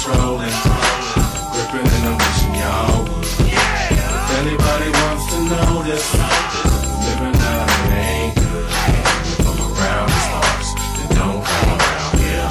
patrolling, gripping and I'm wishing y'all would. If anybody wants to know this, living out it ain't good. If I'm around these parts, then don't come around here.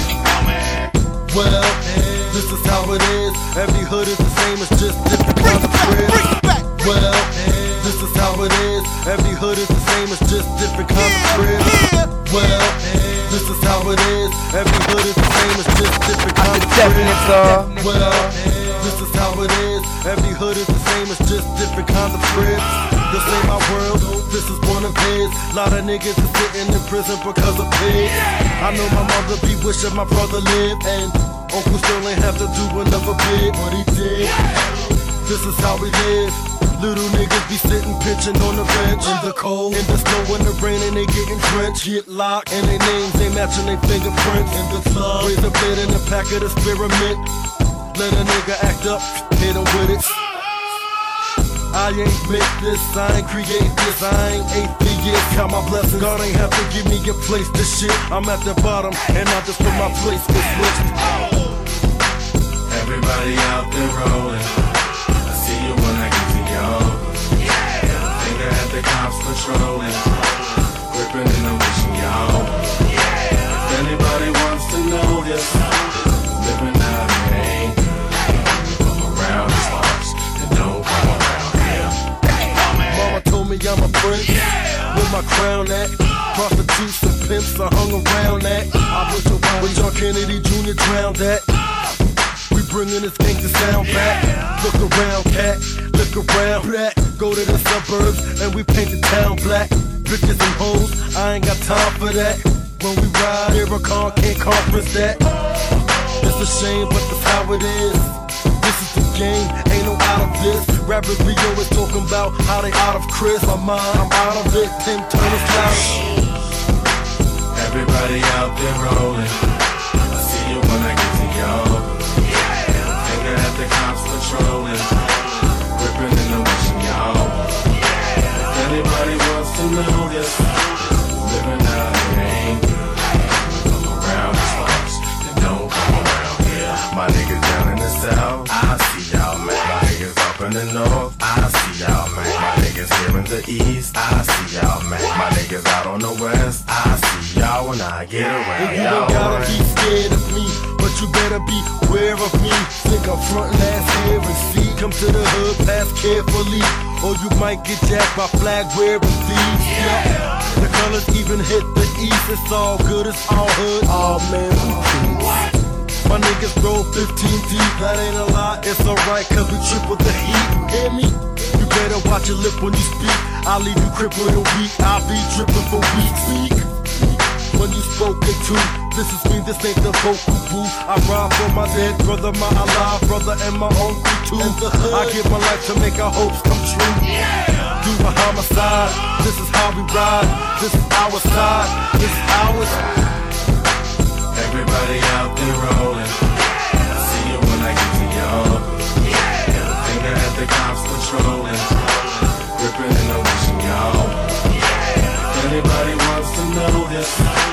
Well, this is how it is. Every hood is the same, it's just different kinds of cribs. Well, this is how it is. Every hood is the same, it's just different kinds of cribs. Well, this is how it is. Every hood is the same, it's just different kinds of cribs. Well, this is how it is. Every hood is the same, it's just different kinds of cribs. This ain't my world, this is one of his. Lot of niggas is sitting in prison because of pigs. I know my mother be wishing my brother lived, and Uncle still ain't have to do another bid, but he did. This is how we live. Little niggas be sitting pitching on the bench in the cold, in the snow, in the rain, and they getting drenched. Get locked, and their names ain't matching their fingerprints. In the club, raise a blade in the pack of the spearmint. Let a nigga act up, hit him with it. I ain't make this, I ain't create this, I ain't atheist, count my blessings. God ain't have to give me a place to shit. I'm at the bottom, and I just put my place to switch. Everybody out there rolling, I see you when I get to y'all. Finger at the cops patrolling, gripping and I'm wishing y'all. If anybody wants to know this, living out it ain't good. If I'm around these parts, then don't come around here. Mama told me I'm a prince, with my crown at. Prostitutes and pimps I hung around that. I was the one with John Kennedy Jr. drowned at. We bringing this gang to sound back. Look around, cat, look around, black. Go to the suburbs and we paint the town black. Bitches and hoes, I ain't got time for that. When we ride, Miracon can't conference that. It's a shame, but that's how it is. This is the game, ain't no out of this. Rappers we always talking about how they out of Chris. My mind, I'm out of it. Tim Turner's loud. Everybody out there rolling, I see you when I get to y'all. Finger at the cops patrolling, gripping and I'm wishing y'all. If anybody wants to know this, living out it ain't good. If I'm around these parts, then don't come around here. My niggas down in the south, I see y'all, man. My niggas up in the north, I see y'all, man. My niggas here in the east, I see y'all, man. My niggas out on the west, I see y'all when I get around. And you don't gotta be scared of me, but you better be aware of me. Think I'm frontin' ass here and see. Come to the hood, pass carefully, or you might get jacked by flag wearing thieves. Yeah. The colors even hit the east. It's all good, it's all hood. Oh man, we peace. My niggas roll 15 deep, that ain't a lie. It's alright, cause we triple the heat. You hear me? You better watch your lip when you speak. I'll leave you crippled in a week. I'll be dripping for weeks. When you spoken to, this is me, this ain't the vocal booth. I ride for my dead brother, my alive brother, and my uncle too. In the hood, I give my life to make our hopes come true. Do a homicide, this is how we ride. This is our side, this is ours. Everybody out there rolling, I see you when I get to y'all. Finger at the cops patrolling, gripping and I'm wishing y'all. If anybody wants to know this,